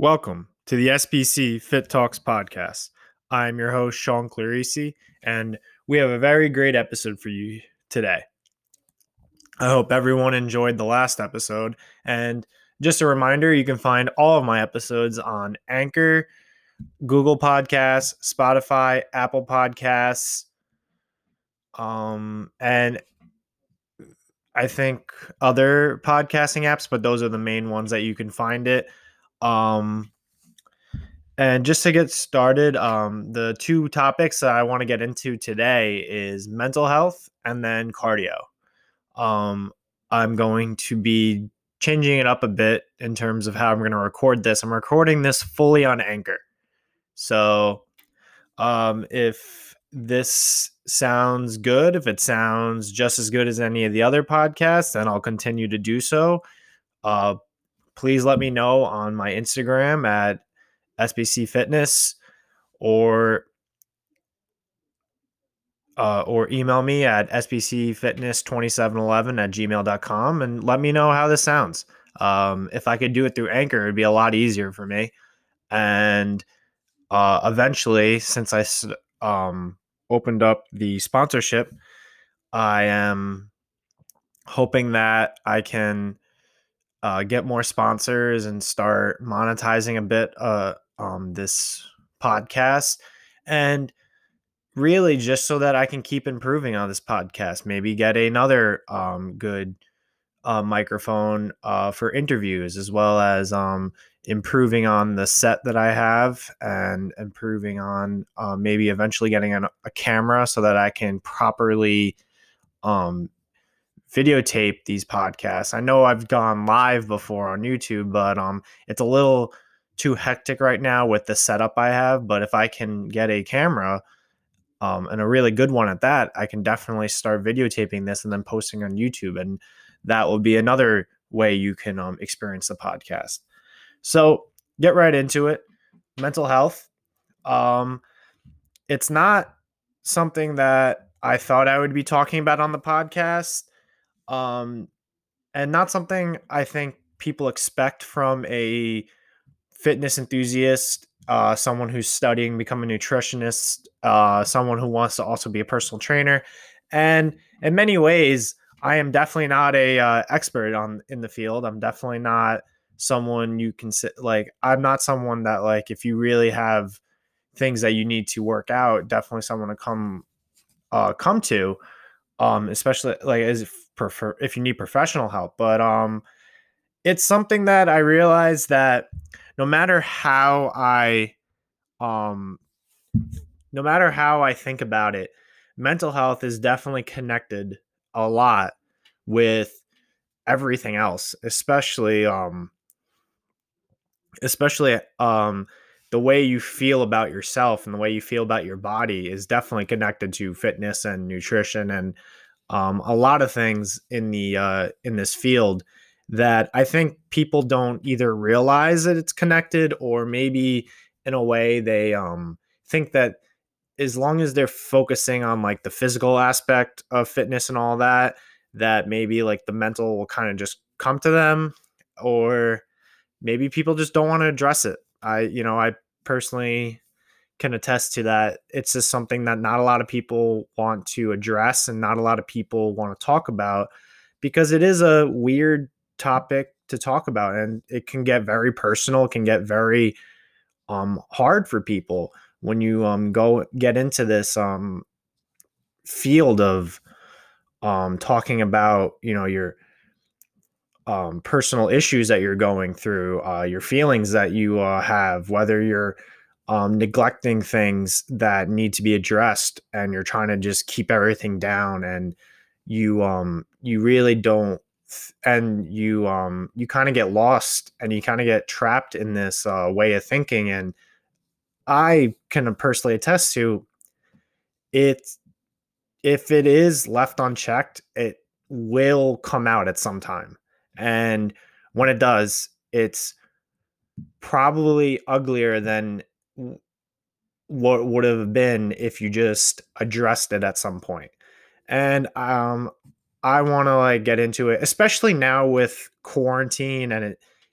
Welcome to the SBC Fit Talks podcast. I'm your host, Sean Clarisi, and we have a very great episode for you today. I hope everyone enjoyed the last episode. And just a reminder, you can find all of my episodes on Anchor, Google Podcasts, Spotify, Apple Podcasts, and I think other podcasting apps, but those are the main ones that you can find it. And just to get started, the two topics that I want to get into today is mental health and then cardio. I'm going to be changing it up a bit in terms of how I'm going to record this. I'm recording this fully on Anchor. So if this sounds good, if it sounds just as good as any of the other podcasts, then I'll continue to do so. Please let me know on my Instagram at SBC Fitness or email me at sbcfitness2711@gmail.com and let me know how this sounds. If I could do it through Anchor, it'd be a lot easier for me. And eventually, since I opened up the sponsorship, I am hoping that I can get more sponsors and start monetizing a bit this podcast, and really just so that I can keep improving on this podcast. Maybe get another good microphone for interviews, as well as improving on the set that I have, and improving on maybe eventually getting a camera so that I can properly videotape these podcasts. I know I've gone live before on YouTube, but it's a little too hectic right now with the setup I have. But if I can get a camera, and a really good one at that, I can definitely start videotaping this and then posting on YouTube, and that will be another way you can experience the podcast. So get right into it. Mental health. It's not something that I thought I would be talking about on the podcast. And not something I think people expect from a fitness enthusiast, someone who's studying, become a nutritionist, someone who wants to also be a personal trainer. And in many ways, I am definitely not a expert in the field. I'm definitely not someone you can I'm not someone that, like, if you really have things that you need to work out, definitely someone to come to, especially like if you need professional help. But it's something that I realized that no matter how I um no matter how I think about it, mental health is definitely connected a lot with everything else, especially the way you feel about yourself and the way you feel about your body is definitely connected to fitness and nutrition, and a lot of things in this field that I think people don't either realize that it's connected, or maybe in a way they think that as long as they're focusing on like the physical aspect of fitness and all that, that maybe like the mental will kind of just come to them, or maybe people just don't want to address it. I personally can attest to that. It's just something that not a lot of people want to address and not a lot of people want to talk about, because it is a weird topic to talk about, and it can get very personal. It can get very hard for people when you go get into this field of talking about your personal issues that you're going through, your feelings that you have, whether you're neglecting things that need to be addressed, and you're trying to just keep everything down, and you really don't, and you kind of get lost, and you kind of get trapped in this way of thinking. And I can personally attest to it. If it is left unchecked, it will come out at some time. And when it does, it's probably uglier than what would have been if you just addressed it at some point. And I want to like get into it, especially now with quarantine, and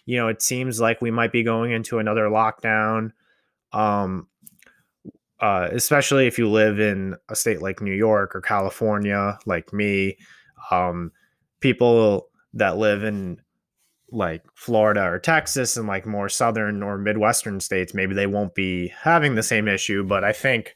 it seems like we might be going into another lockdown. Um, Especially if you live in a state like New York or California, like me. Um, People that live in like Florida or Texas and like more southern or Midwestern states, maybe they won't be having the same issue. But I think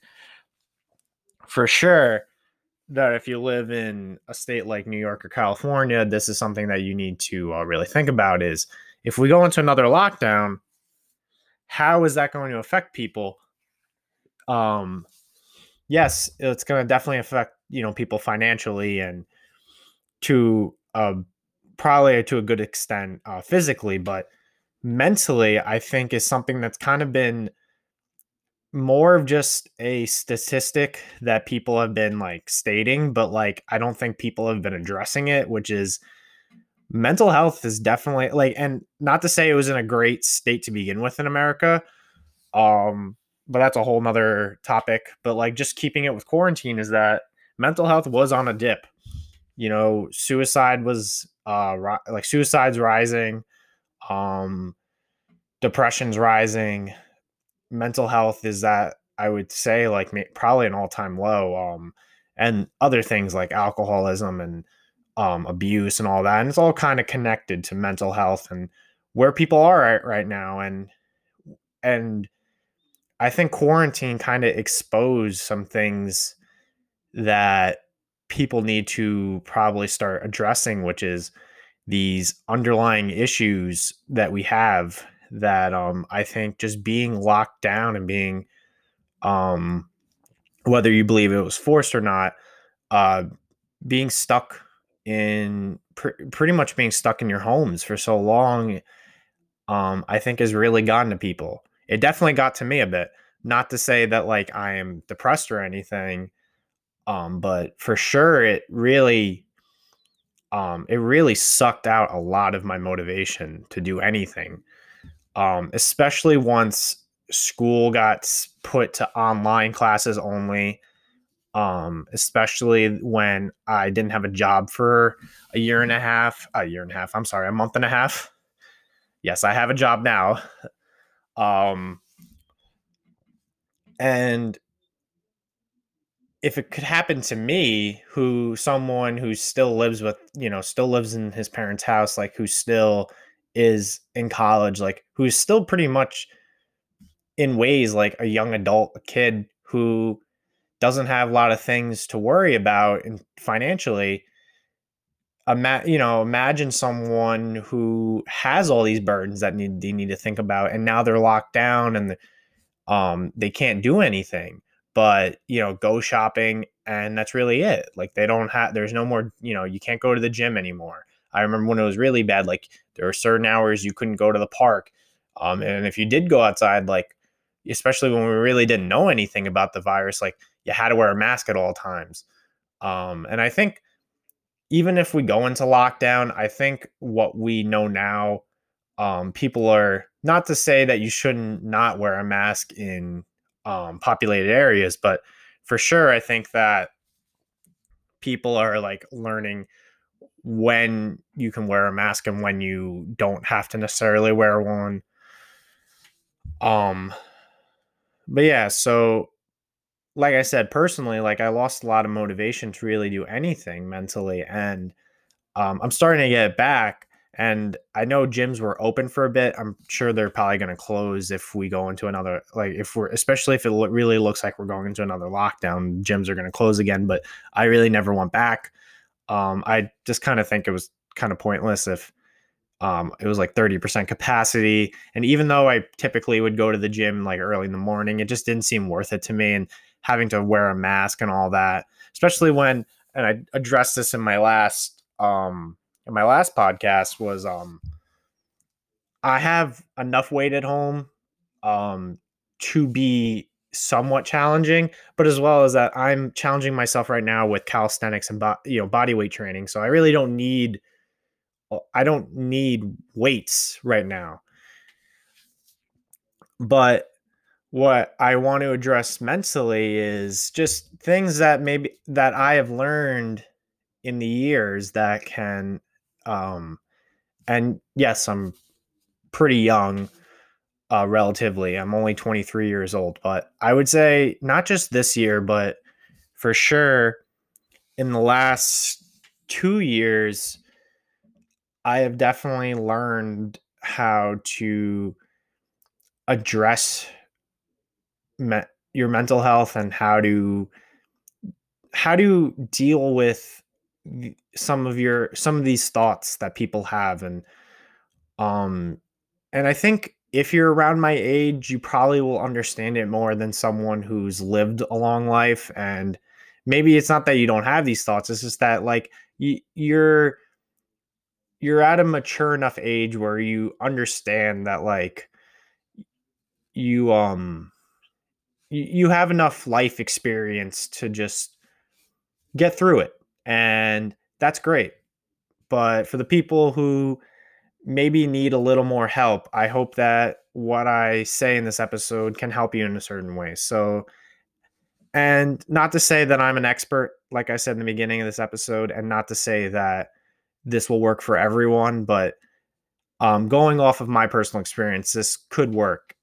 for sure that if you live in a state like New York or California, this is something that you need to really think about is if we go into another lockdown, how is that going to affect people? Um, yes, it's going to definitely affect, people financially and to probably to a good extent physically, but mentally, I think is something that's kind of been more of just a statistic that people have been like stating, but like I don't think people have been addressing it, which is mental health is definitely like, and not to say it was in a great state to begin with in America. Um, but that's a whole nother topic. But like just keeping it with quarantine is that mental health was on a dip. Suicide was like suicide's rising, um, depression's rising, mental health is that I would say like probably an all-time low. And other things like alcoholism and abuse and all that, and it's all kind of connected to mental health and where people are at right now. And I think quarantine kind of exposed some things that people need to probably start addressing, which is these underlying issues that we have that I think just being locked down and being um, whether you believe it was forced or not, uh, being stuck in pretty much being stuck in your homes for so long, I think has really gotten to people. It definitely got to me a bit. Not to say that like I am depressed or anything, but for sure it really sucked out a lot of my motivation to do anything. Especially once school got put to online classes only. Especially when I didn't have a job for a month and a half. Yes, I have a job now. Um, and if it could happen to me, someone who still lives still lives in his parents' house, like who still is in college, like who's still pretty much in ways like a young adult, a kid who doesn't have a lot of things to worry about and financially, imagine someone who has all these burdens that they need to think about, and now they're locked down and they can't do anything but go shopping, and that's really it. Like they don't have there's no more, you can't go to the gym anymore. I remember when it was really bad, like there were certain hours you couldn't go to the park, and if you did go outside, like especially when we really didn't know anything about the virus, like you had to wear a mask at all times. And I think even if we go into lockdown, I think what we know now, people are not to say that you shouldn't not wear a mask in populated areas, but for sure, I think that people are like learning when you can wear a mask and when you don't have to necessarily wear one. Um, but yeah, so like I said, personally, like I lost a lot of motivation to really do anything mentally, and I'm starting to get it back. And I know gyms were open for a bit. I'm sure they're probably going to close if we go into another, like if we're, especially if it really looks like we're going into another lockdown, gyms are going to close again. But I really never went back. I just kind of think it was kind of pointless if it was like 30% capacity. And even though I typically would go to the gym like early in the morning, it just didn't seem worth it to me. And having to wear a mask and all that, especially when, and I addressed this in my last podcast, was I have enough weight at home to be somewhat challenging, but as well as that I'm challenging myself right now with calisthenics and body weight training. So I don't need weights right now. But what I want to address mentally is just things that maybe that I have learned in the years that can, and yes, I'm pretty young, relatively. I'm only 23 years old, but I would say not just this year, but for sure in the last 2 years, I have definitely learned how to address me- your mental health and how to deal with some of these thoughts that people have. Um and I think if you're around my age, you probably will understand it more than someone who's lived a long life. And maybe it's not that you don't have these thoughts, it's just that like you're at a mature enough age where you understand that like you you have enough life experience to just get through it. And that's great. But for the people who maybe need a little more help, I hope that what I say in this episode can help you in a certain way. So, and not to say that I'm an expert, like I said in the beginning of this episode, and not to say that this will work for everyone, but going off of my personal experience, this could work.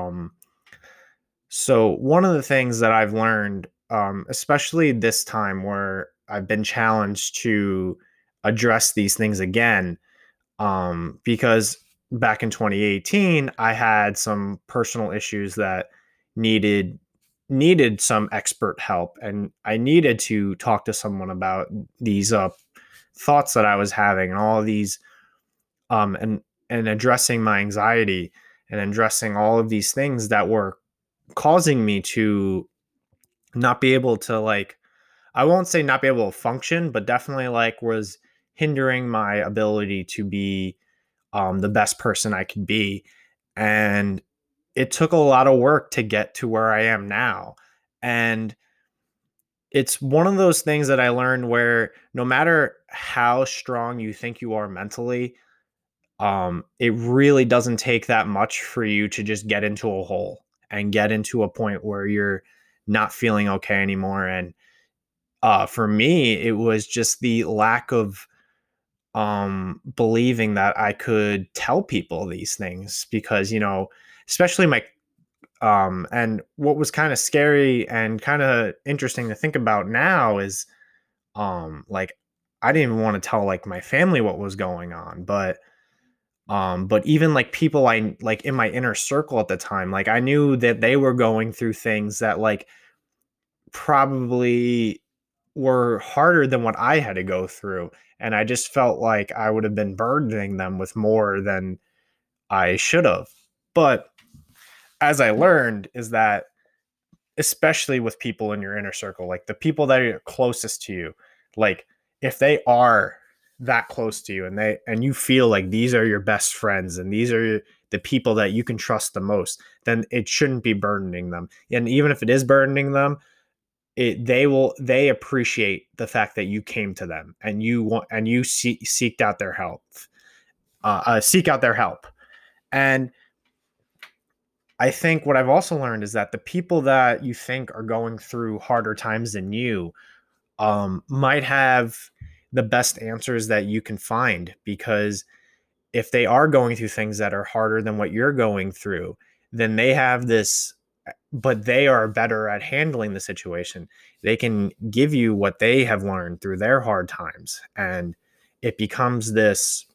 So, one of the things that I've learned, especially this time where I've been challenged to address these things again, because back in 2018 I had some personal issues that needed some expert help, and I needed to talk to someone about these thoughts that I was having, and all of these and addressing my anxiety and addressing all of these things that were causing me to not be able to, like, I won't say not be able to function, but definitely like was hindering my ability to be the best person I could be. And it took a lot of work to get to where I am now. And it's one of those things that I learned where no matter how strong you think you are mentally, it really doesn't take that much for you to just get into a hole and get into a point where you're not feeling okay anymore. And for me, it was just the lack of believing that I could tell people these things, because especially my and what was kind of scary and kind of interesting to think about now is like I didn't even want to tell like my family what was going on, but even like people I like in my inner circle at the time, like I knew that they were going through things that like probably were harder than what I had to go through. And I just felt like I would have been burdening them with more than I should have. But as I learned, is that especially with people in your inner circle, like the people that are closest to you, like if they are that close to you and you feel like these are your best friends and these are the people that you can trust the most, then it shouldn't be burdening them. And even if it is burdening them, they appreciate the fact that you came to them and you seeked out their help, seek out their help. And I think what I've also learned is that the people that you think are going through harder times than you might have the best answers that you can find, because if they are going through things that are harder than what you're going through, then they have this, but they are better at handling the situation. They can give you what they have learned through their hard times. And it becomes this,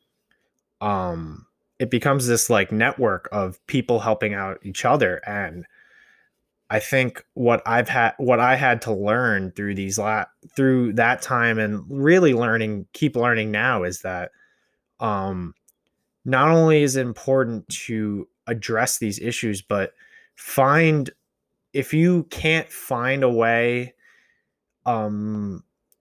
like network of people helping out each other. And I think what I had to learn through through that time, and really keep learning now, is that, um, not only is it important to address these issues, but find if you can't find a way, um,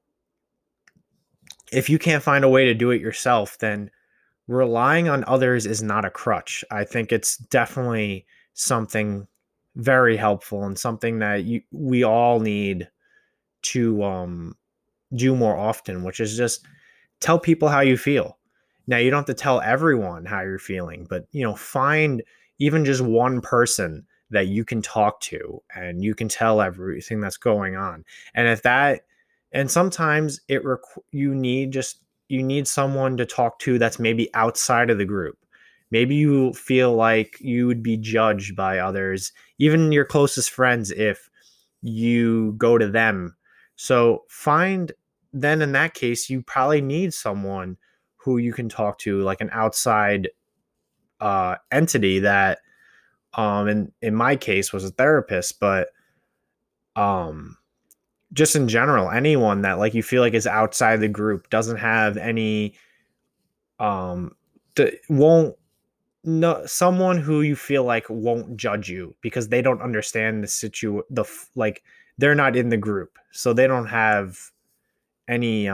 if you can't find a way to do it yourself, then relying on others is not a crutch. I think it's definitely something very helpful and something that we all need to do more often, which is just tell people how you feel. Now, you don't have to tell everyone how you're feeling, but find even just one person that you can talk to and you can tell everything that's going on. And if that, and sometimes you need someone to talk to that's maybe outside of the group. Maybe you feel like you would be judged by others, even your closest friends, if you go to them. So find then in that case, you probably need someone who you can talk to, like an outside entity that in my case was a therapist, but um just in general, anyone that like you feel like is outside the group, doesn't have any um won't no someone who you feel like won't judge you because they don't understand like they're not in the group, so they don't have any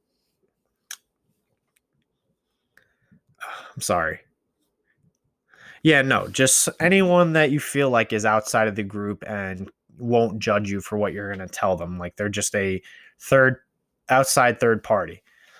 I'm sorry. Yeah, no, just anyone that you feel like is outside of the group and won't judge you for what you're going to tell them. Like they're just a third outside third party.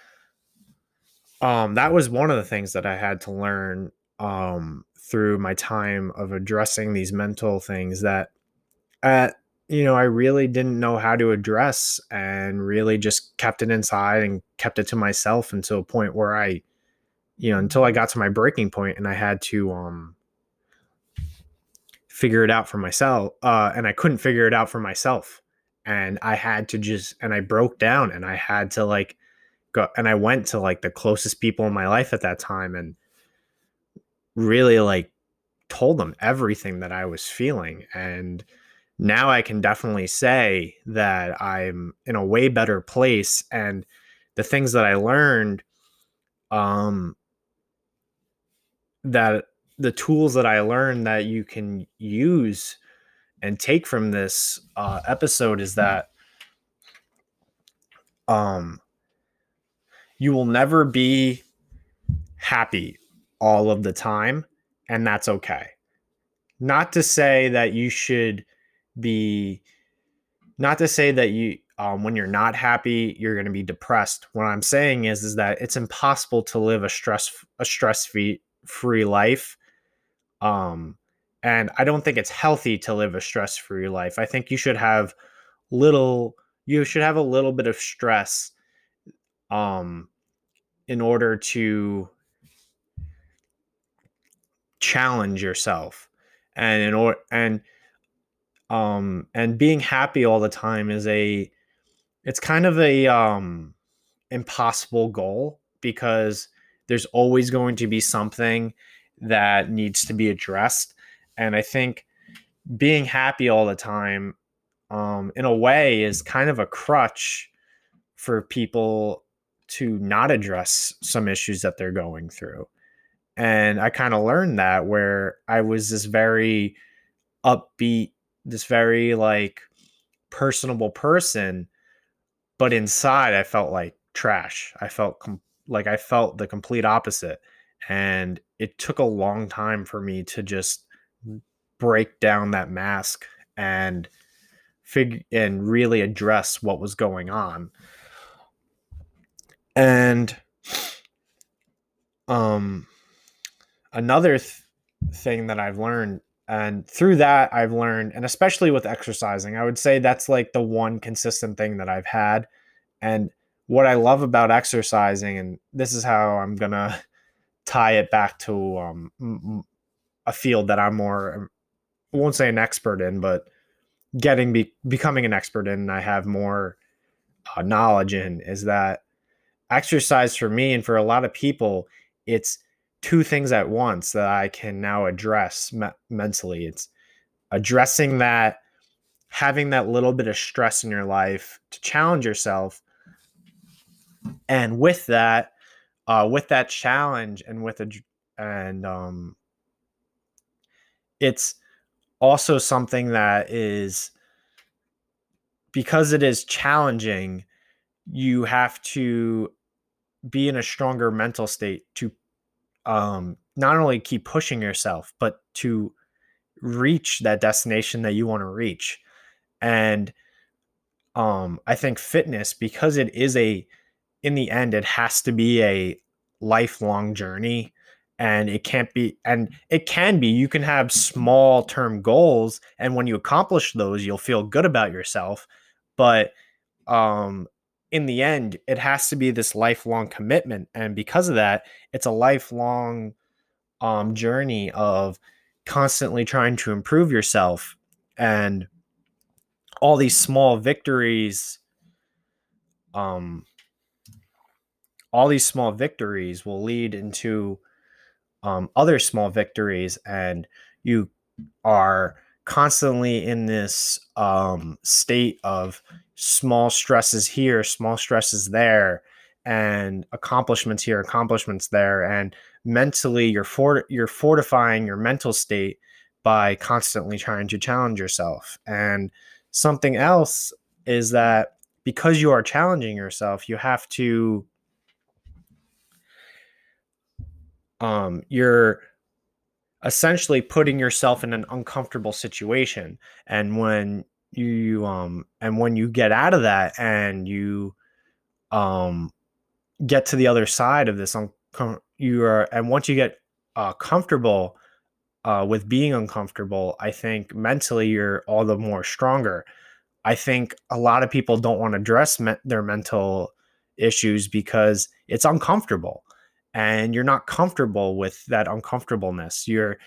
That was one of the things that I had to learn through my time of addressing these mental things that I really didn't know how to address, and really just kept it inside and kept it to myself until a point where until I got to my breaking point and I had to figure it out for myself. And I couldn't figure it out for myself. And I had to and I broke down and I had to like go, and I went to like the closest people in my life at that time and really like told them everything that I was feeling. And now I can definitely say that I'm in a way better place. And the things that I learned, um, that the tools that I learned that you can use and take from this episode is that um, you will never be happy all of the time, and that's okay. Not to say that you should be, not to say that when you're not happy, you're going to be depressed. What I'm saying is that it's impossible to live a stress free life. Um, and I don't think it's healthy to live a stress free life. I think little, you should have a little bit of stress, um, in order to challenge yourself, and and being happy all the time it's kind of a impossible goal, because there's always going to be something that needs to be addressed. And I think being happy all the time, in a way, is kind of a crutch for people to not address some issues that they're going through. And I kind of learned that, where I was this very upbeat, this very like personable person, but inside I felt like trash. I felt the complete opposite. And it took a long time for me to just break down that mask and really address what was going on. And um another thing that I've learned, and through that I've learned, and especially with exercising, I would say that's like the one consistent thing that I've had. And what I love about exercising, and this is how I'm gonna tie it back to a field that I'm more, I won't say an expert in, but becoming an expert in, and I have more knowledge in, is that exercise for me and for a lot of people, it's two things at once that I can now address mentally. It's addressing that, having that little bit of stress in your life to challenge yourself, and with that challenge, and and it's also something that is, because it is challenging, you have to be in a stronger mental state to not only keep pushing yourself, but to reach that destination that you want to reach. And I think fitness, because it is in the end, it has to be a lifelong journey. And it can be, you can have small term goals, and when you accomplish those, you'll feel good about yourself. But um, in the end, it has to be this lifelong commitment. And because of that, it's a lifelong journey of constantly trying to improve yourself, and all these small victories, um, all these small victories will lead into other small victories, and you are constantly in this state of small stresses here, small stresses there, and accomplishments here, accomplishments there, and mentally you're fortifying your mental state by constantly trying to challenge yourself. And something else is that because you are challenging yourself, you have to you're essentially putting yourself in an uncomfortable situation. And when you get out of that, and you um get to the other side of this, and once you get comfortable with being uncomfortable, I think mentally you're all the more stronger. I think a lot of people don't want to address their mental issues because it's uncomfortable, and you're not comfortable with that uncomfortableness.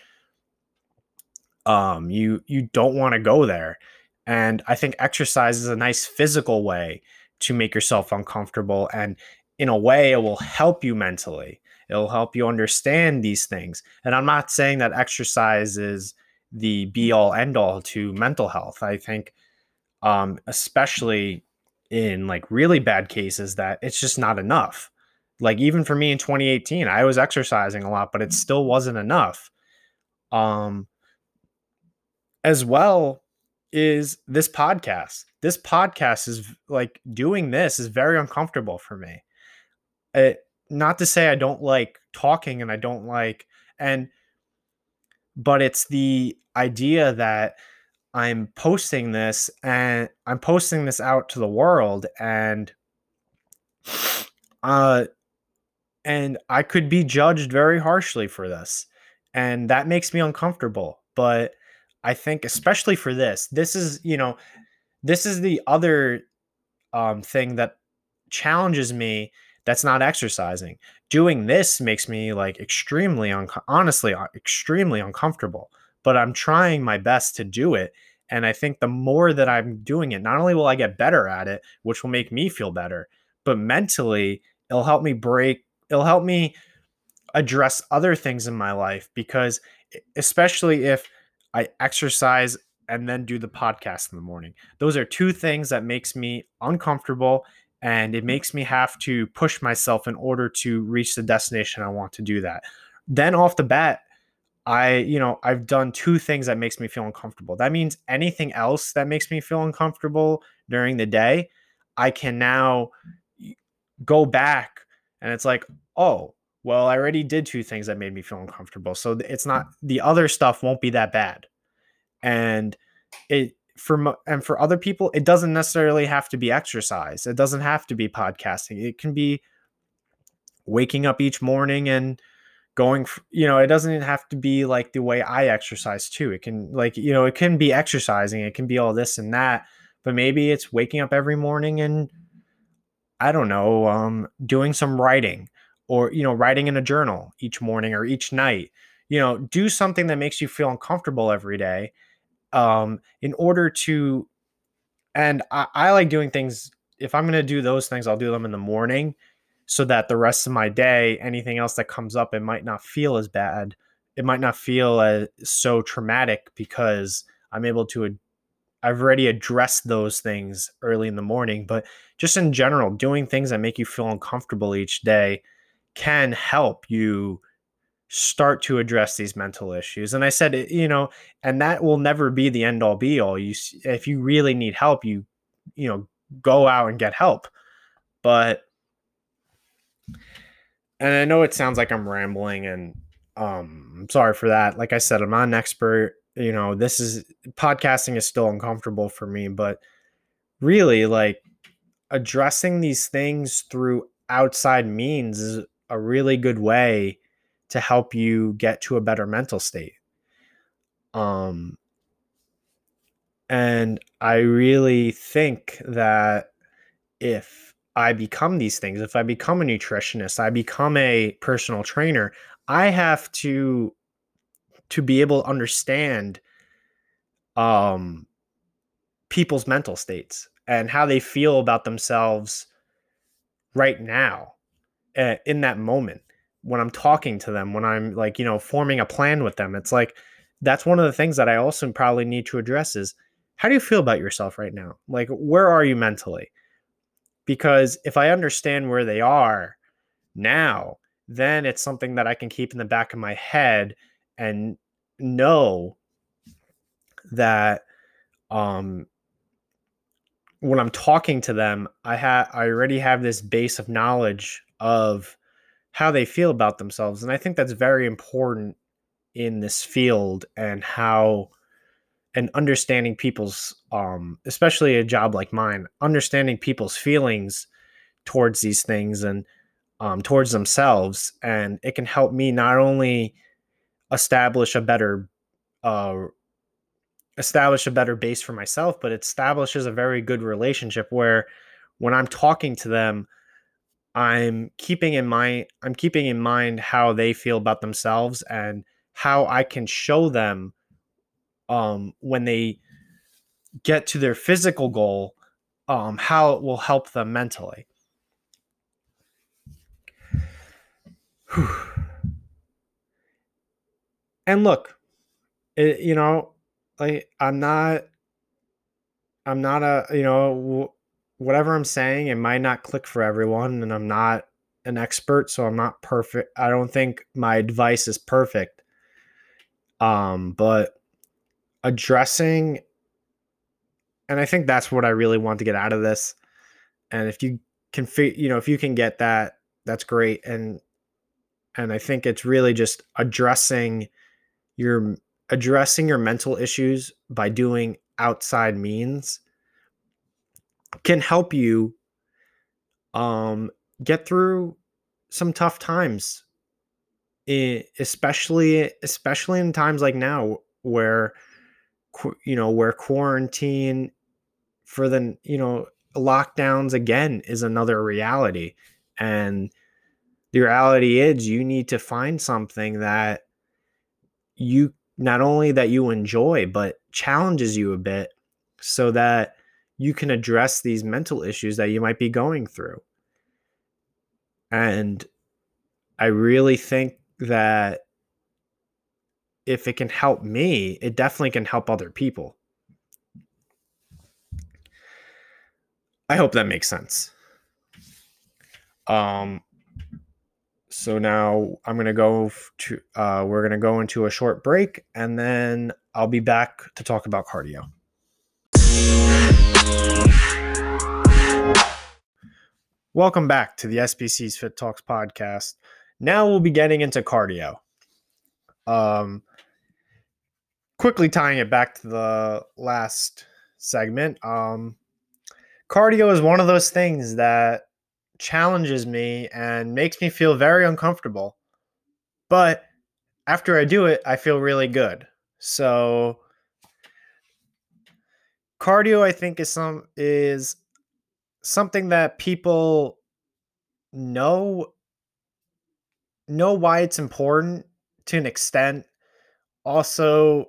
You don't want to go there. And I think exercise is a nice physical way to make yourself uncomfortable, and in a way it will help you mentally. It'll help you understand these things. And I'm not saying that exercise is the be all end all to mental health. I think especially in like really bad cases, that it's just not enough. Like even for me in 2018, I was exercising a lot, but it still wasn't enough. um as well is this podcast. This podcast is like, doing this is very uncomfortable for me. It, not to say I don't like talking, and I don't like, and but it's the idea that I'm posting this out to the world, uh and I could be judged very harshly for this. And that makes me uncomfortable. But I think especially for this is, this is the other thing that challenges me, that's not exercising. Doing this makes me like honestly, extremely uncomfortable, but I'm trying my best to do it. And I think the more that I'm doing it, not only will I get better at it, which will make me feel better, but mentally it'll help me it'll help me address other things in my life. Because especially if I exercise and then do the podcast in the morning, those are two things that makes me uncomfortable, and it makes me have to push myself in order to reach the destination I want to do that. Then off the bat, I've done two things that makes me feel uncomfortable. That means anything else that makes me feel uncomfortable during the day, I can now go back, and it's like, oh, well, I already did two things that made me feel uncomfortable. So it's not, the other stuff won't be that bad. And for other people, it doesn't necessarily have to be exercise. It doesn't have to be podcasting. It can be waking up each morning and it doesn't even have to be like the way I exercise too. It can, like, it can be exercising. It can be all this and that, but maybe it's waking up every morning and, I don't know, doing some writing, or, writing in a journal each morning or each night. Do something that makes you feel uncomfortable every day, in order to, and I like doing things. If I'm going to do those things, I'll do them in the morning, so that the rest of my day, anything else that comes up, it might not feel as bad. It might not feel as so traumatic, because I've already addressed those things early in the morning. But just in general, doing things that make you feel uncomfortable each day can help you start to address these mental issues. And I said, and that will never be the end all be all. If you really need help, go out and get help. But, and I know it sounds like I'm rambling, and I'm sorry for that. Like I said, I'm not an expert. Podcasting is still uncomfortable for me, but really, like, addressing these things through outside means is a really good way to help you get to a better mental state. Um, and I really think that if I become these things, if I become a nutritionist, I become a personal trainer, I have to be able to understand um people's mental states and how they feel about themselves right now, in that moment, when I'm talking to them, when I'm like, forming a plan with them. It's like, that's one of the things that I also probably need to address is, how do you feel about yourself right now? Like, where are you mentally? Because if I understand where they are now, then it's something that I can keep in the back of my head and know that, um when I'm talking to them, I already have this base of knowledge of how they feel about themselves. And I think that's very important in this field, and understanding people's, especially a job like mine, understanding people's feelings towards these things, and towards themselves. And it can help me not only establish a better uh, establish a better base for myself, but it establishes a very good relationship where, when I'm talking to them, I'm keeping in mind how they feel about themselves, and how I can show them, when they get to their physical goal, how it will help them mentally. And look, you know, like, I'm not a, whatever I'm saying, it might not click for everyone, and I'm not an expert, so I'm not perfect. I don't think my advice is perfect. But addressing, and I think that's what I really want to get out of this. And if you can, if you can get that, that's great. And I think it's really just your addressing your mental issues by doing outside means can help you, um, get through some tough times, especially in times like now, where where quarantine, for the lockdowns again is another reality. And the reality is, you need to find something that you not only that you enjoy, but challenges you a bit, so that you can address these mental issues that you might be going through. And I really think that if it can help me, it definitely can help other people. I hope that makes sense. Um, so now we're going to go into a short break, and then I'll be back to talk about cardio. Welcome back to the SBC's Fit Talks podcast. Now we'll be getting into cardio. Quickly tying it back to the last segment. Cardio is one of those things that challenges me and makes me feel very uncomfortable. But after I do it, I feel really good. So cardio, I think, is something that people know why it's important to an extent. Also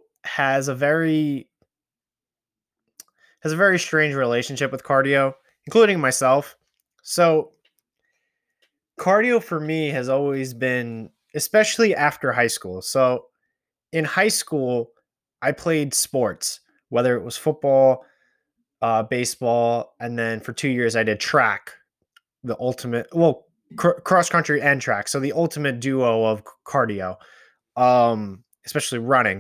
has a very strange relationship with cardio, including myself. So cardio for me has always been, especially after high school. So in high school, I played sports, whether it was football, baseball, and then for 2 years I did track, the ultimate, well, cross country and track. So the ultimate duo of cardio, especially running.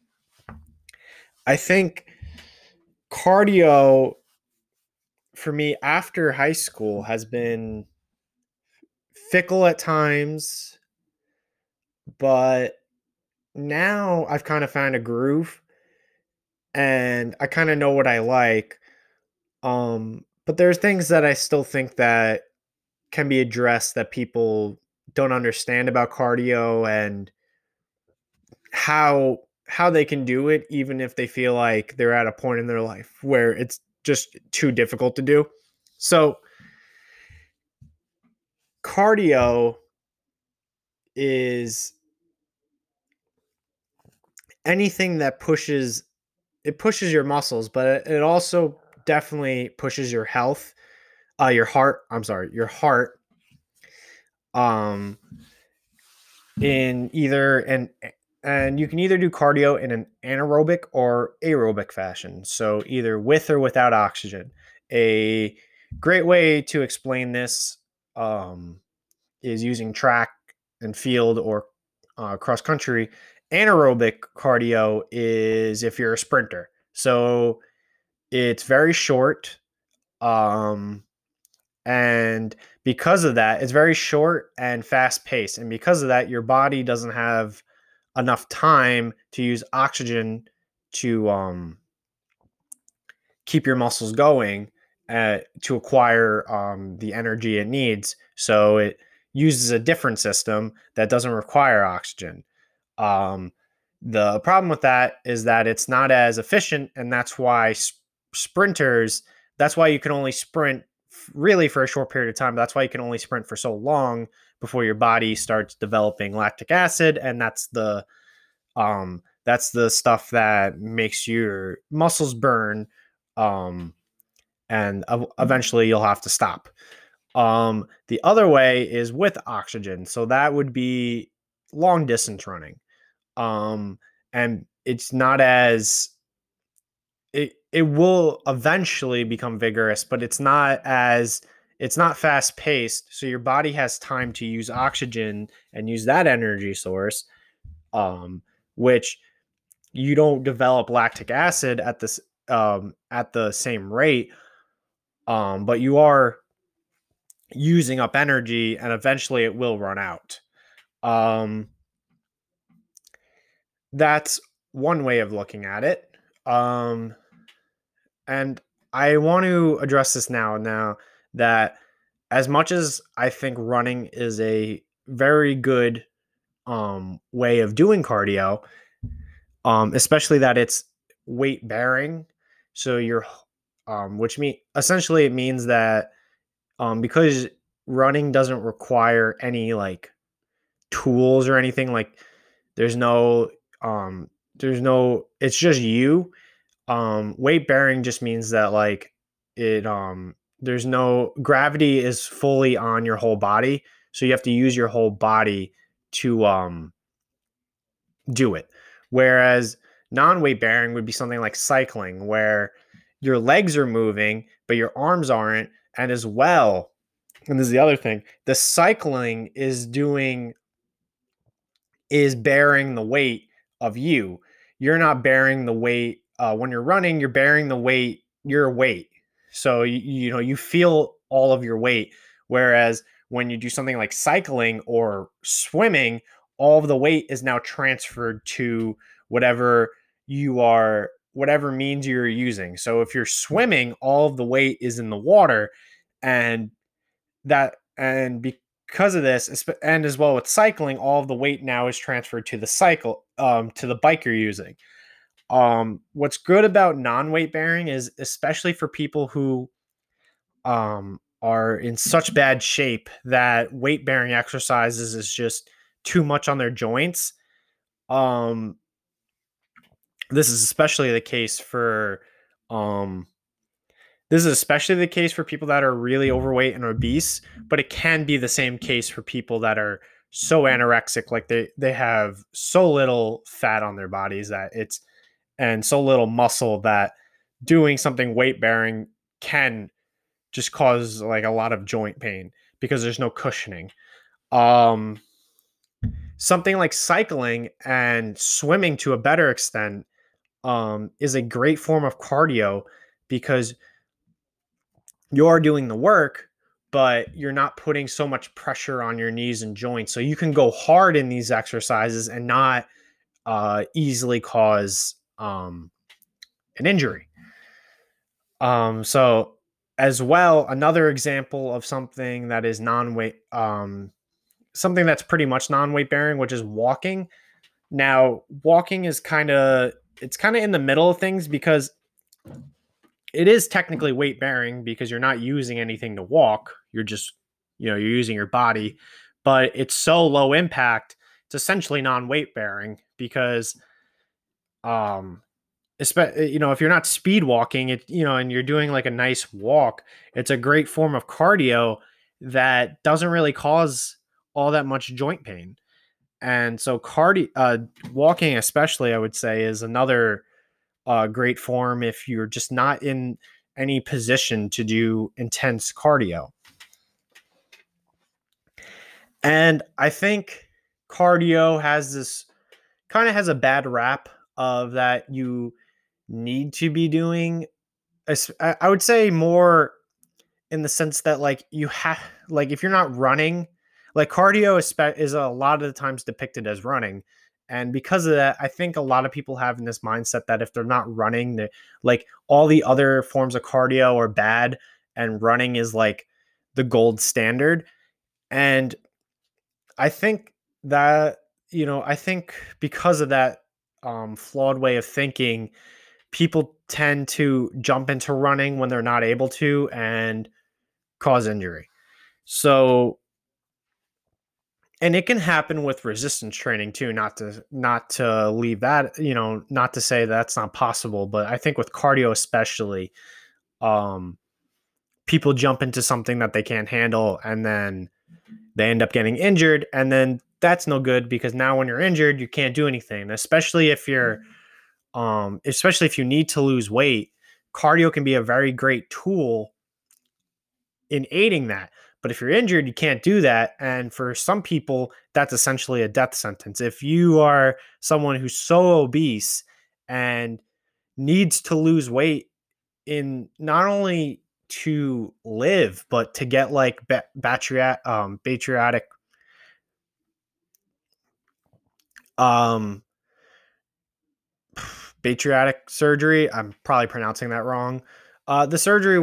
I think cardio for me after high school has been fickle at times, but now I've kind of found a groove, and I kind of know what I like. But there's things that I still think that can be addressed, that people don't understand about cardio, and how they can do it, even if they feel like they're at a point in their life where it's just too difficult to do. So cardio is anything that pushes your muscles, but it also definitely pushes your health, your heart. I'm sorry, your heart. Um, in either and you can either do cardio in an anaerobic or aerobic fashion. So either with or without oxygen. A great way to explain this um, is using track and field or cross country. Anaerobic cardio is if you're a sprinter. So it's very short. Um, and because of that, it's very short and fast paced. And because of that, your body doesn't have enough time to use oxygen to keep your muscles going to acquire the energy it needs. So it uses a different system that doesn't require oxygen. Um, the problem with that is that it's not as efficient, and that's why sprinters. That's why you can only sprint really for a short period of time. That's why you can only sprint for so long before your body starts developing lactic acid, and that's the stuff that makes your muscles burn, um, and eventually you'll have to stop. The other way is with oxygen, so that would be long distance running. And it's not as it will eventually become vigorous, but it's not fast paced. So your body has time to use oxygen and use that energy source, um, which you don't develop lactic acid at the same rate, but you are using up energy, and eventually it will run out. Um, that's one way of looking at it. Um, and I want to address this now. Now that as much as I think running is a very good way of doing cardio, especially that it's weight bearing. So you're, which mean essentially it means that because running doesn't require any like tools or anything, like there's no, um, it's just you. Weight bearing just means that like it, there's no gravity is fully on your whole body. So you have to use your whole body to, do it. Whereas non-weight bearing would be something like cycling, where your legs are moving, but your arms aren't. And as well, and this is the other thing, the cycling is bearing the weight of you. You're not bearing the weight when you're running, you're bearing the weight, your weight. So you know, you feel all of your weight. Whereas when you do something like cycling or swimming, all of the weight is now transferred to whatever whatever means you're using. So if you're swimming, all of the weight is in the water, and because of this, and as well with cycling, all of the weight now is transferred to the to the bike you're using. What's good about non-weight bearing is, especially for people who are in such bad shape that weight bearing exercises is just too much on their joints. Um, this is especially the case for um, This is especially the case for people that are really overweight and obese, but it can be the same case for people that are so anorexic, like they have so little fat on their bodies that it's and so little muscle that doing something weight bearing can just cause like a lot of joint pain because there's no cushioning. Um, Something like cycling and swimming to a better extent is a great form of cardio because you're doing the work, but you're not putting so much pressure on your knees and joints. So you can go hard in these exercises and not easily cause an injury. So as well, another example of something that is non-weight, something that's pretty much non-weight bearing, which is walking. Now, walking is it's kind of in the middle of things because it is technically weight bearing because you're not using anything to walk. You're just, you're using your body, but it's so low impact. It's essentially non weight bearing because um if you're not speed walking it, and you're doing like a nice walk, it's a great form of cardio that doesn't really cause all that much joint pain. And so walking especially, I would say, is another great form if you're just not in any position to do intense cardio. And I think cardio has a bad rap of that you need to be doing. I would say more in the sense that like you have, like if you're not running, like cardio is a lot of the times depicted as running. And because of that, I think a lot of people have in this mindset that if they're not running, they like all the other forms of cardio are bad and running is like the gold standard. And I think that, I think because of that flawed way of thinking, people tend to jump into running when they're not able to and cause injury. So, and it can happen with resistance training too, not to leave that, not to say that's not possible, but I think with cardio especially, um people jump into something that they can't handle and then they end up getting injured, and then that's no good because now when you're injured, you can't do anything, especially if you need to lose weight. Cardio can be a very great tool in aiding that. But if you're injured, you can't do that. And for some people, that's essentially a death sentence. If you are someone who's so obese and needs to lose weight in not only to live, but to get like um, bariatric surgery. I'm probably pronouncing that wrong. The surgery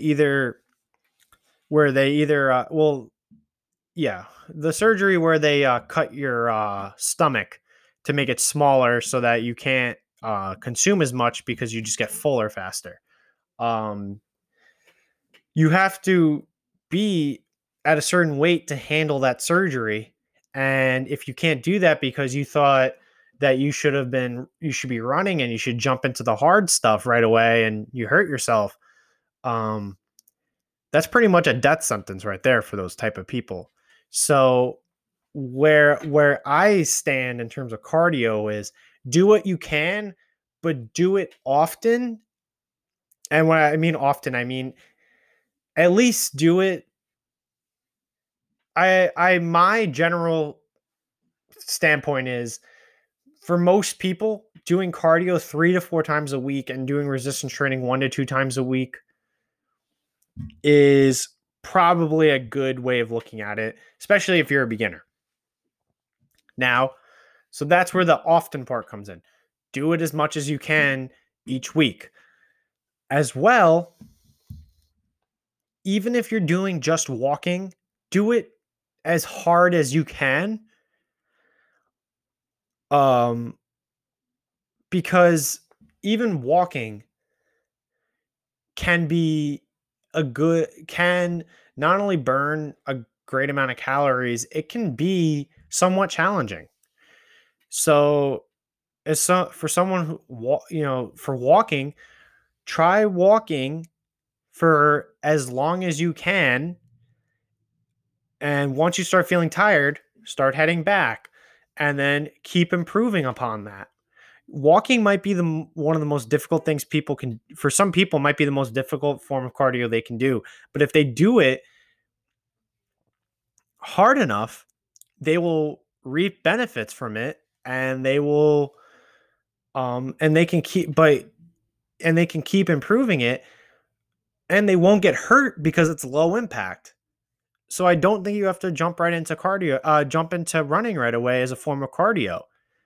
the surgery where they cut your stomach to make it smaller so that you can't consume as much because you just get fuller faster. Um, you have to be at a certain weight to handle that surgery. And if you can't do that because you thought that you should be running and you should jump into the hard stuff right away and you hurt yourself, um, that's pretty much a death sentence right there for those type of people. So where I stand in terms of cardio is do what you can, but do it often. And when I mean often, I mean at least do it. My general standpoint is for most people, doing cardio 3 to 4 times a week and doing resistance training 1 to 2 times a week is probably a good way of looking at it, especially if you're a beginner. Now, so that's where the often part comes in. Do it as much as you can each week. As well, even if you're doing just walking, do it as hard as you can. Because even walking can not only burn a great amount of calories, it can be somewhat challenging. So for someone for walking, try walking for as long as you can. And once you start feeling tired, start heading back and then keep improving upon that. Walking might be one of the most difficult things for some people might be the most difficult form of cardio they can do. But if they do it hard enough, they will reap benefits from it, and they will and they can keep improving it, and they won't get hurt because it's low impact. So I don't think you have to jump into running right away as a form of cardio.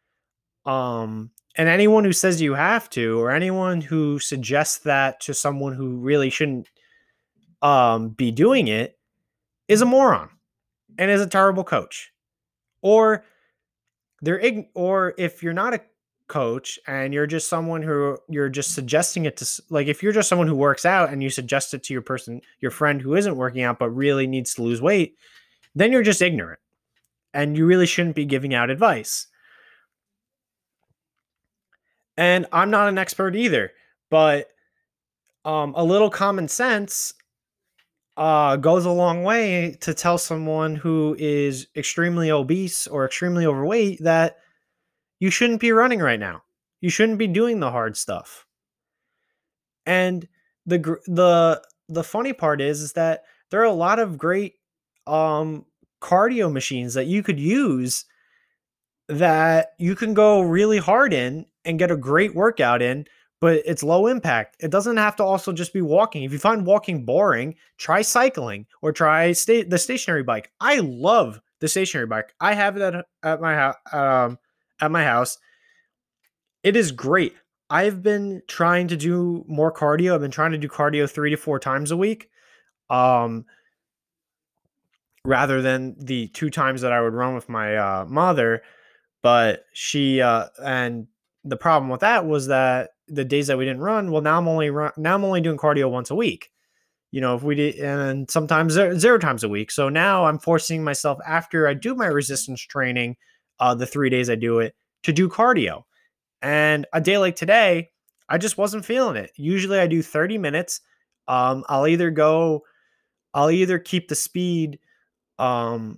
And anyone who says you have to, or anyone who suggests that to someone who really shouldn't be doing it, is a moron and is a terrible coach. Or or if you're not a coach and you're just someone who you're just suggesting it to, like if you're just someone who works out and you suggest it to your friend who isn't working out but really needs to lose weight, then you're just ignorant and you really shouldn't be giving out advice. And I'm not an expert either, but a little common sense goes a long way to tell someone who is extremely obese or extremely overweight that you shouldn't be running right now. You shouldn't be doing the hard stuff. And the funny part is that there are a lot of great um cardio machines that you could use that you can go really hard in and get a great workout in, but it's low impact. It doesn't have to also just be walking. If you find walking boring, try cycling or try the stationary bike. I love the stationary bike. I have that at my house. At my house, it is great. I've been trying to do more cardio. I've been trying to do cardio 3 to 4 times a week, um, rather than the 2 times that I would run with my mother. But and the problem with that was that the days that we didn't run, well, now I'm only doing cardio once a week. If we did, and sometimes 0 times a week. So now I'm forcing myself after I do my resistance training, the 3 days I do it, to do cardio. And a day like today, I just wasn't feeling it. Usually I do 30 minutes. I'll either keep the speed. Um,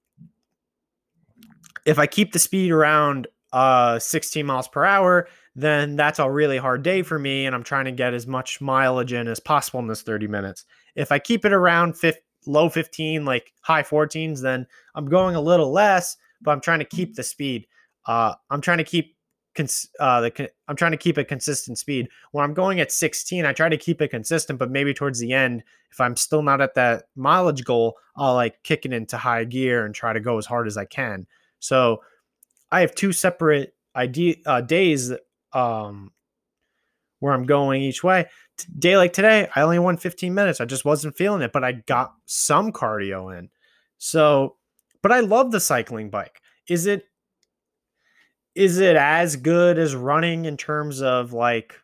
if I keep the speed around 16 miles per hour, then that's a really hard day for me. And I'm trying to get as much mileage in as possible in this 30 minutes. If I keep it around low 15, like high 14s, then I'm going a little less, but I'm trying to keep the speed. I'm trying to keep I'm trying to keep a consistent speed. When I'm going at 16, I try to keep it consistent, but maybe towards the end, if I'm still not at that mileage goal, I'll like kick it into high gear and try to go as hard as I can. So I have two separate days where I'm going each way. Day like today, I only went 15 minutes. I just wasn't feeling it, but I got some cardio in. So, but I love the cycling bike. Is it as good as running in terms of like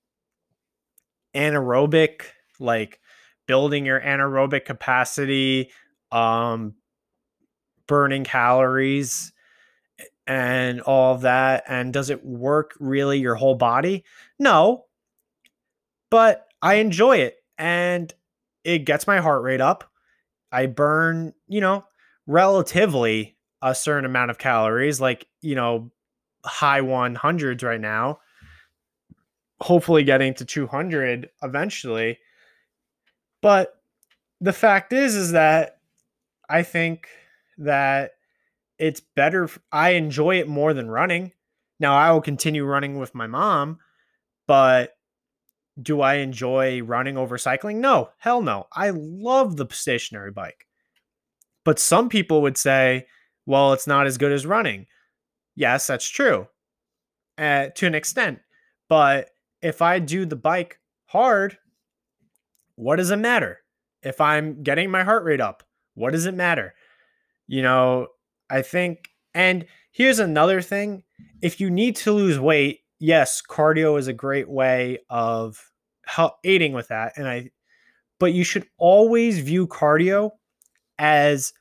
anaerobic, like building your anaerobic capacity, um, burning calories and all of that? And does it work really your whole body? No, but I enjoy it and it gets my heart rate up. I burn, relatively a certain amount of calories, like, high 100s right now, hopefully getting to 200 eventually. But the fact is that I think that it's better. I enjoy it more than running. Now I will continue running with my mom, but do I enjoy running over cycling? No, hell no. I love the stationary bike. But some people would say, well, it's not as good as running. Yes, that's true, to an extent. But if I do the bike hard, what does it matter? If I'm getting my heart rate up, what does it matter? You know, I think, and here's another thing. If you need to lose weight, yes, cardio is a great way of aiding with that. But you should always view cardio as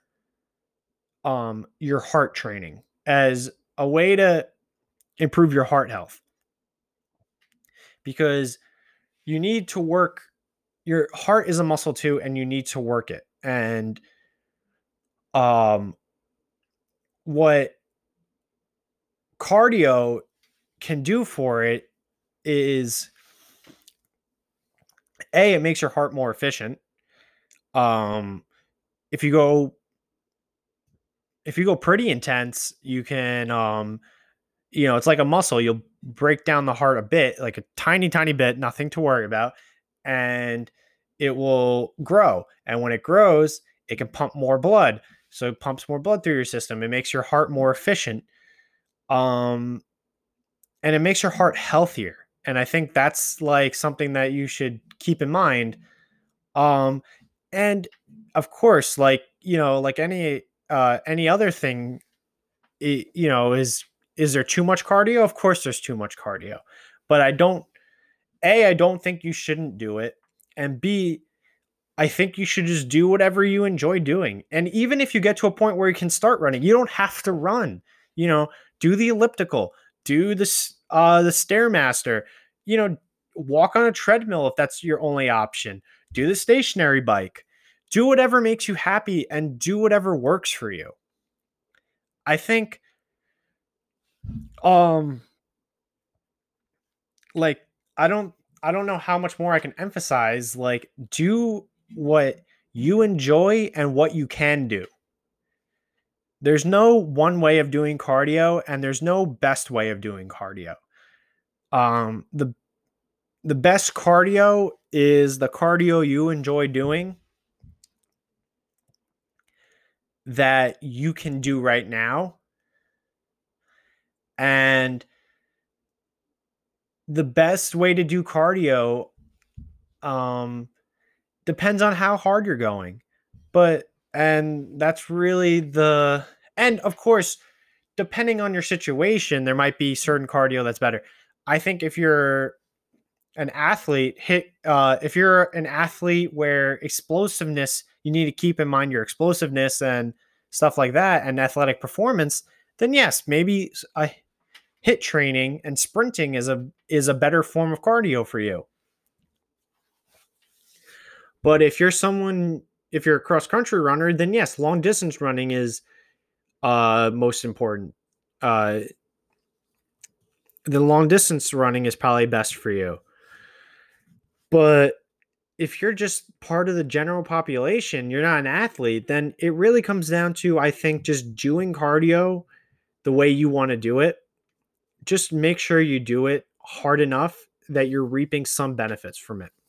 your heart training, as a way to improve your heart health, because you need to work. Your heart is a muscle too, and you need to work it. And what cardio can do for it is, it makes your heart more efficient. If you go pretty intense, you can it's like a muscle. You'll break down the heart a bit, like a tiny, tiny bit, nothing to worry about, and it will grow. And when it grows, it can pump more blood. So it pumps more blood through your system. It makes your heart more efficient. And it makes your heart healthier. And I think that's like something that you should keep in mind. And of course, like, like any other thing, is there too much cardio? Of course there's too much cardio. But I don't think you shouldn't do it. And B, I think you should just do whatever you enjoy doing. And even if you get to a point where you can start running, you don't have to run. Do the elliptical, do this, the Stairmaster. Walk on a treadmill if that's your only option. Do the stationary bike. Do whatever makes you happy and do whatever works for you. I think um like I don't I don't know how much more I can emphasize. Like, do what you enjoy and what you can do. There's no one way of doing cardio and there's no best way of doing cardio. The best cardio is the cardio you enjoy doing that you can do right now. And the best way to do cardio depends on how hard you're going. And that's really and of course, depending on your situation, there might be certain cardio that's better. I think if you're an athlete, if you're an athlete where explosiveness, you need to keep in mind your explosiveness and stuff like that and athletic performance, then yes, maybe a HIIT training and sprinting is a better form of cardio for you. But if you're a cross country runner, then yes, long distance running is most important. The long distance running is probably best for you. But if you're just part of the general population, you're not an athlete, then it really comes down to, I think, just doing cardio the way you want to do it. Just make sure you do it hard enough that you're reaping some benefits from it.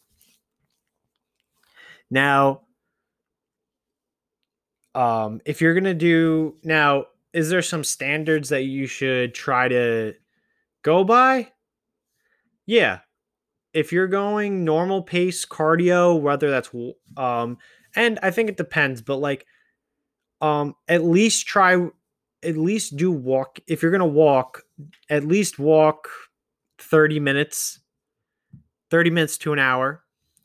Now, if you're going to is there some standards that you should try to go by? Yeah. If you're going normal pace cardio, whether that's, and I think it depends, but at least do walk. If you're going to walk, at least walk 30 minutes to an hour.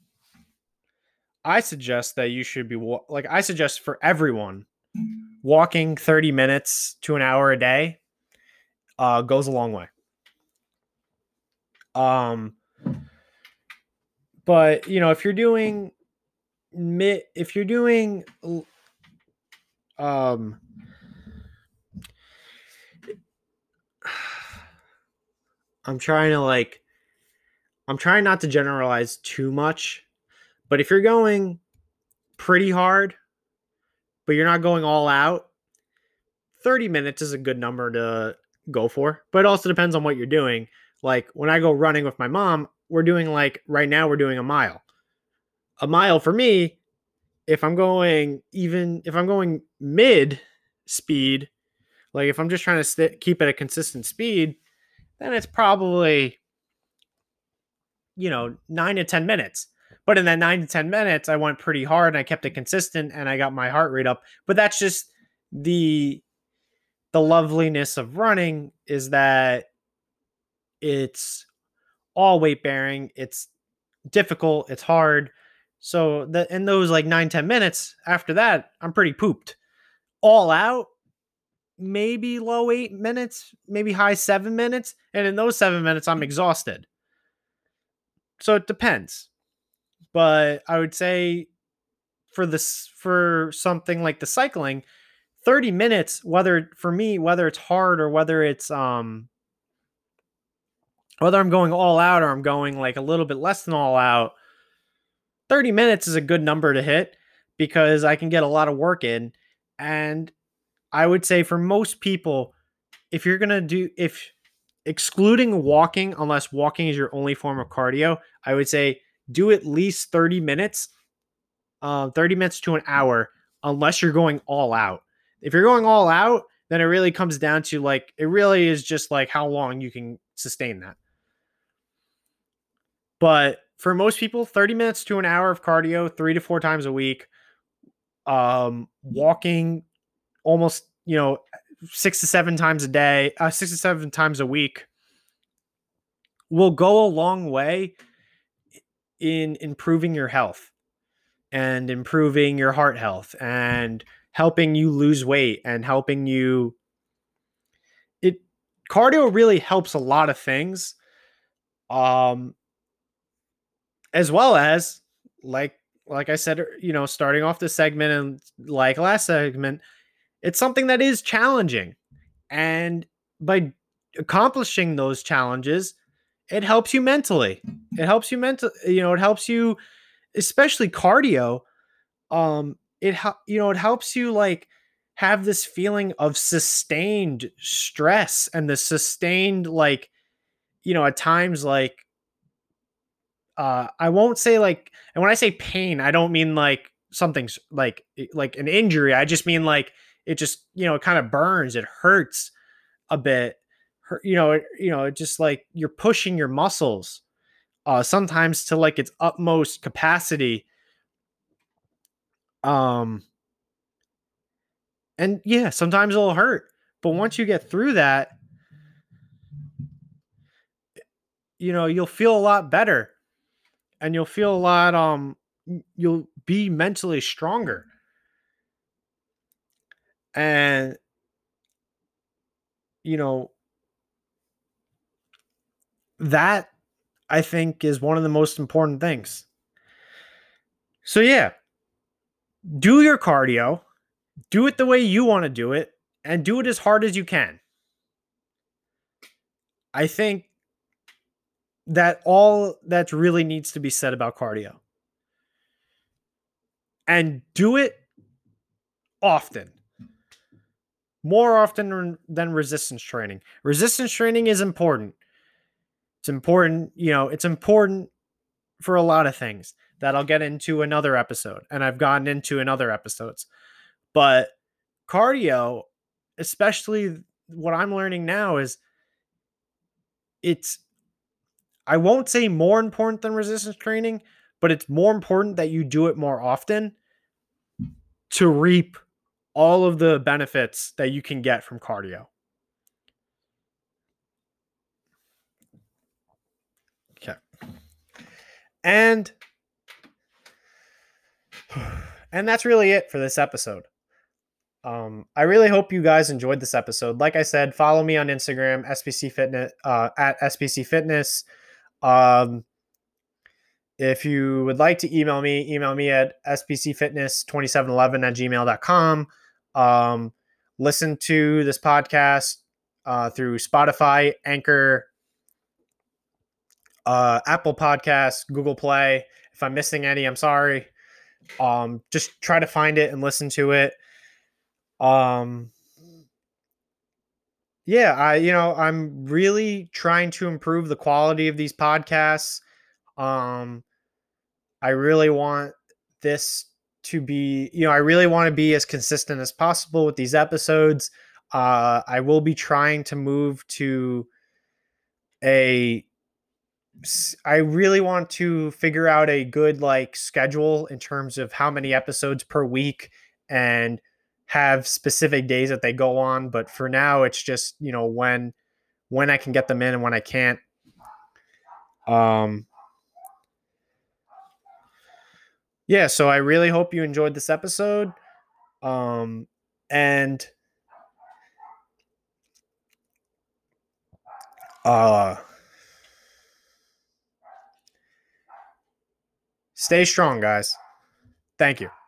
I suggest that you should be I suggest for everyone, walking 30 minutes to an hour a day goes a long way. But if you're doing I'm trying not to generalize too much, but if you're going pretty hard, but you're not going all out, 30 minutes is a good number to go for. But it also depends on what you're doing. Like when I go running with my mom, right now we're doing a mile. A mile for me, if I'm going mid speed, like if I'm just trying to keep at a consistent speed, then it's probably 9 to 10 minutes. But in that 9 to 10 minutes, I went pretty hard and I kept it consistent and I got my heart rate up. But that's just the loveliness of running, is that it's all weight bearing. It's difficult. It's hard. So in those 9-10 minutes after that, I'm pretty pooped. All out, maybe low 8 minutes, maybe high 7 minutes. And in those 7 minutes, I'm exhausted. So it depends. But I would say for something like the cycling, 30 minutes, whether it's hard or whether it's whether I'm going all out or I'm going a little bit less than all out, 30 minutes is a good number to hit because I can get a lot of work in. And I would say for most people, if excluding walking, unless walking is your only form of cardio, I would say do at least 30 minutes, 30 minutes to an hour, unless you're going all out. If you're going all out, then it really comes down to it really is just how long you can sustain that. But for most people, 30 minutes to an hour of cardio, 3 to 4 times a week, walking almost, 6 to 7 times a day, 6 to 7 times a week will go a long way in improving your health and improving your heart health and helping you lose weight and helping you cardio really helps a lot of things. Um, as well as like like I said, starting off the segment and like last segment, it's something that is challenging. And by accomplishing those challenges, it helps you mentally. It helps you, especially cardio. It helps you like have this feeling of sustained stress and the sustained like, at times like I won't say like, and when I say pain, I don't mean like something's like an injury. I just mean like it just, it kind of burns, it hurts a bit. It just like you're pushing your muscles sometimes to like its utmost capacity. Um and yeah, sometimes it'll hurt. But once you get through that, you'll feel a lot better, and you'll feel a lot you'll be mentally stronger. And you know that I think is one of the most important things. So yeah, do your cardio, do it the way you want to do it, and do it as hard as you can. I think that all that really needs to be said about cardio. And do it often. More often than resistance training. Resistance training is important. It's important, it's important for a lot of things that I'll get into another episode, and I've gotten into in other episodes. But cardio, especially what I'm learning now, is it's, I won't say more important than resistance training, but it's more important that you do it more often to reap all of the benefits that you can get from cardio. Okay. And that's really it for this episode. I really hope you guys enjoyed this episode. Like I said, follow me on Instagram, SBC Fitness, at SBC Fitness. If you would like to email me at sbcfitness2711@gmail.com. Listen to this podcast through Spotify, Anchor, Apple Podcasts, Google Play. If I'm missing any, I'm sorry. Just try to find it and listen to it. Yeah, I'm really trying to improve the quality of these podcasts. I really want this to be, I really want to be as consistent as possible with these episodes. I will be trying to move to I really want to figure out a good like schedule in terms of how many episodes per week, and have specific days that they go on. But for now, it's just, when I can get them in and when I can't. Yeah, so I really hope you enjoyed this episode. And stay strong, guys. Thank you.